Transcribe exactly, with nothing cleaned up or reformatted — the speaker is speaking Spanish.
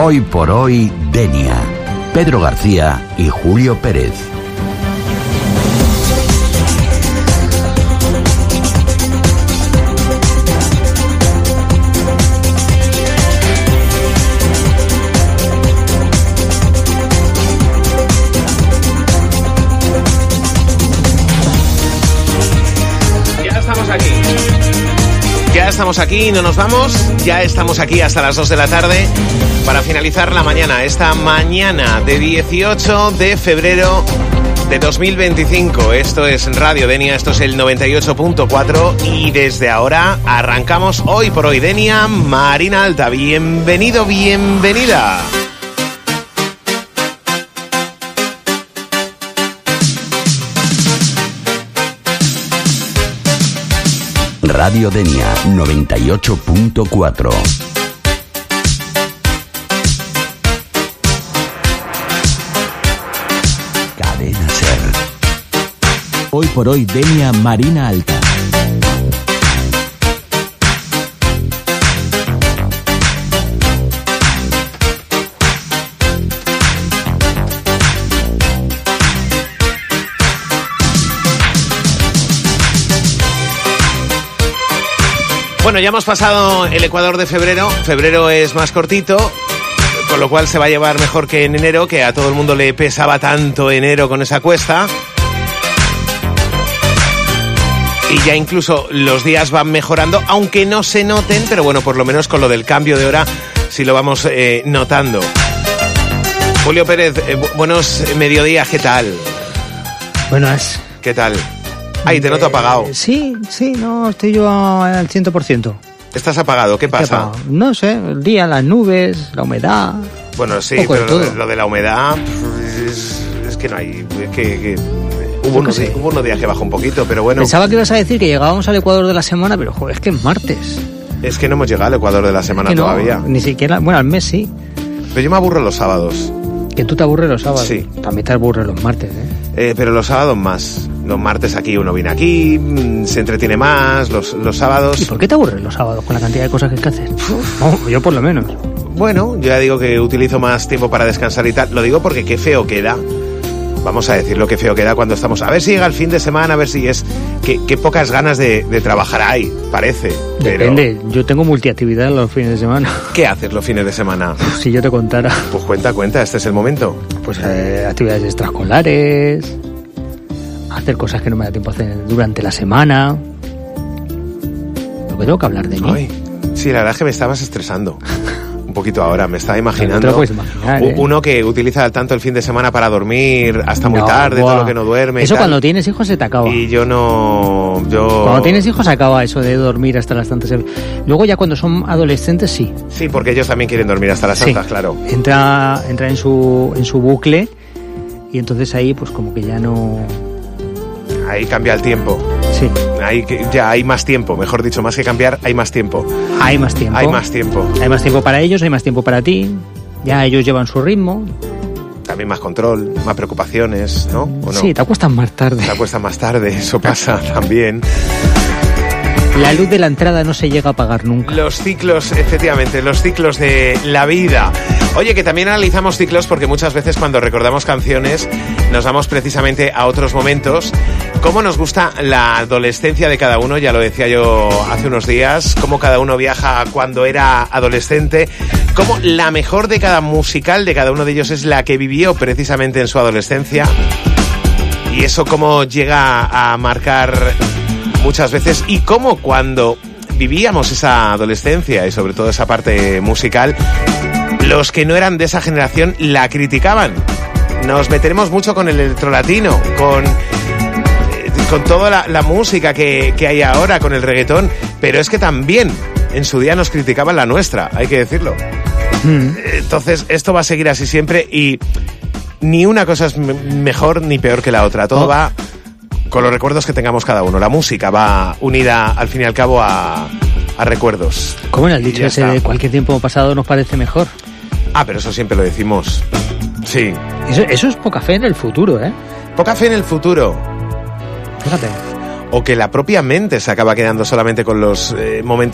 Hoy por hoy, Denia. Pedro García y Julio Pérez. Ya estamos aquí, no nos vamos, ya estamos aquí hasta las dos de la tarde para finalizar la mañana, esta mañana de dieciocho de febrero de dos mil veinticinco. Esto es Radio Denia, esto es el noventa y ocho punto cuatro y desde ahora arrancamos Hoy por Hoy Denia, Marina Alta. Bienvenido, bienvenida. Radio Denia noventa y ocho punto cuatro. Cadena Ser. Hoy por hoy Denia, Marina Alta. Bueno, ya hemos pasado el Ecuador de febrero. Febrero es más cortito, con lo cual se va a llevar mejor que en enero, que a todo el mundo le pesaba tanto enero con esa cuesta. Y ya incluso los días van mejorando, aunque no se noten, pero bueno, por lo menos con lo del cambio de hora sí lo vamos eh, notando. Julio Pérez, eh, buenos mediodías, ¿qué tal? Buenas. ¿Qué tal? Ay, te noto apagado. Eh, sí, sí, no, estoy yo al cien por ciento. ¿Estás apagado? ¿Qué pasa? Apagado. No sé, el día, las nubes, la humedad. Bueno, sí, pero lo de, lo de la humedad es, es que no hay... Es que, que hubo, unos, sí. hubo unos días que bajó un poquito, pero bueno... Pensaba que ibas a decir que llegábamos al Ecuador de la semana, pero joder, es que es martes. Es que no hemos llegado al Ecuador de la semana es que no, todavía. Ni siquiera... Bueno, al mes sí. Pero yo me aburro los sábados. ¿Que tú te aburres los sábados? Sí. También te aburres los martes, ¿eh? Eh, pero los sábados más. Los martes aquí uno viene aquí, se entretiene más, los, los sábados... ¿Y por qué te aburres los sábados con la cantidad de cosas que hay que hacer? No, yo por lo menos. Bueno, yo ya digo que utilizo más tiempo para descansar y tal. Lo digo porque qué feo queda. Vamos a decir lo que feo queda cuando estamos... A ver si llega el fin de semana, a ver si es... Qué, qué pocas ganas de, de trabajar hay, parece. Depende, pero... yo tengo multiactividad los fines de semana. ¿Qué haces los fines de semana? Si yo te contara. Pues cuenta, cuenta, este es el momento. Pues eh, actividades extraescolares... hacer cosas que no me da tiempo a hacer durante la semana. Lo que tengo que hablar de mí. Ay, sí, la verdad es que me estabas estresando. Un poquito ahora, me estaba imaginando. No te lo puedes imaginar, ¿eh? Uno que utiliza tanto el fin de semana para dormir hasta muy no, tarde, buah. todo lo que no duerme. Eso y tal. Cuando tienes hijos se te acaba. Y yo no... Yo... Cuando tienes hijos se acaba eso de dormir hasta las tantas. Luego ya cuando son adolescentes sí. Sí, porque ellos también quieren dormir hasta las tantas, sí. claro. Entra, entra en su, en su bucle y entonces ahí pues como que ya no... Ahí cambia el tiempo. Sí. Ahí ya hay más tiempo, mejor dicho, más que cambiar, hay más tiempo. Hay más tiempo. Hay más tiempo. Hay más tiempo para ellos, hay más tiempo para ti. Ya ellos llevan su ritmo. También más control, más preocupaciones, ¿no? ¿O no? Sí, te acuestas más tarde. Te acuestas más tarde, eso pasa también. La luz de la entrada no se llega a apagar nunca. Los ciclos, efectivamente, los ciclos de la vida. Oye, que también analizamos ciclos porque muchas veces cuando recordamos canciones nos vamos precisamente a otros momentos. Cómo nos gusta la adolescencia de cada uno, ya lo decía yo hace unos días, cómo cada uno viaja cuando era adolescente, cómo la mejor década musical de cada uno de ellos es la que vivió precisamente en su adolescencia. Y eso cómo llega a marcar muchas veces, y cómo cuando vivíamos esa adolescencia y sobre todo esa parte musical, los que no eran de esa generación la criticaban. Nos meteremos mucho con el electrolatino, con, eh, con toda la, la música que, que hay ahora, con el reggaetón, pero es que también en su día nos criticaban la nuestra, hay que decirlo. Mm. Entonces esto va a seguir así siempre y ni una cosa es m- mejor ni peor que la otra, todo oh. va con los recuerdos que tengamos cada uno. La música va unida al fin y al cabo a, a recuerdos. ¿Cómo era el dicho ese de cualquier tiempo pasado nos parece mejor? Ah, pero eso siempre lo decimos. Sí. Eso, eso es poca fe en el futuro, ¿eh? Poca fe en el futuro. Fíjate. O que la propia mente se acaba quedando solamente con los eh, momentos